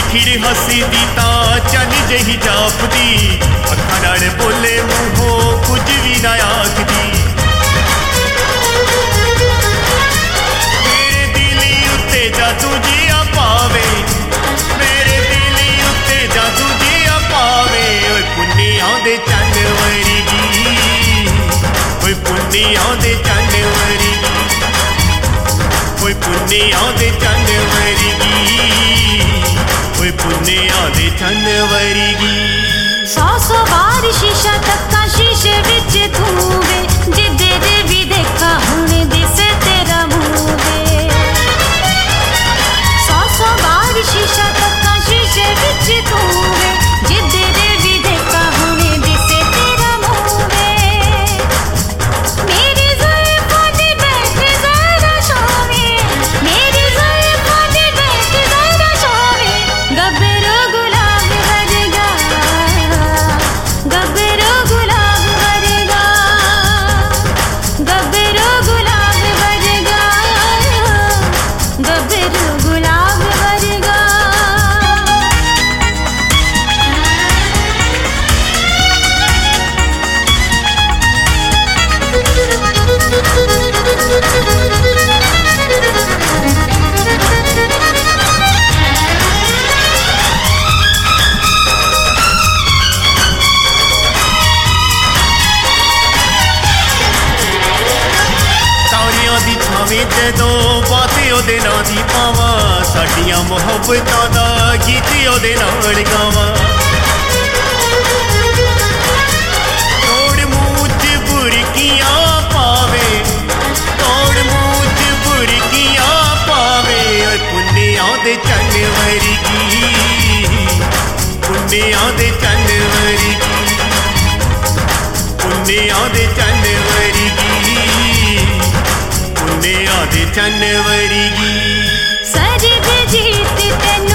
खिड़ हसी दी ता चन जही जापदी अखां नाल बोले मूहों कुछ भी ना आखदी मेरे दिली उत्ते जादू जिया पावे मेरे दिली उत्ते जादू जिया पावे ओए पुन्नियां दे चन वरगी ओए पुन्नियां दे चन वरगी ओए पुन्नियां दे चन वरगी ओए पुन्नियां दे चन वरगी सौ सौ बार शीशा तक्का शीशे विच धूवे जिदे दे भी देखा हुण दिसे तेरा मूवे सौ सौ बार शीशा तक्का शीशे विच धूवे जिदे दे भी देखा हुण दिसे तेरा मूवे मेरी ज़ुल्फ़ों दे बैठ ज़रा शावे मेरी ज़ुल्फ़ों दे बैठ ज़रा शावे गबरू गुलाब वर्गा गबरू गुलाब वर्गा गबरू गुलाब वर्गा गबरू गुलाब वर्गा तारियां दी छावें जदों बातें ओदे नां दी पावां साडियां मुहब्बतां दा गीत ओदे नाल गावां तोड़ मूंह च बुरकियां पावे तोड़ मूंह च बुरकियां पावे ओए पुन्नियां दे चन वरगी पुन्नियां दे चन वरगी पुन्नियां दे चन वरगी पुन्नियां दे चन वरगी सरग जीत तेन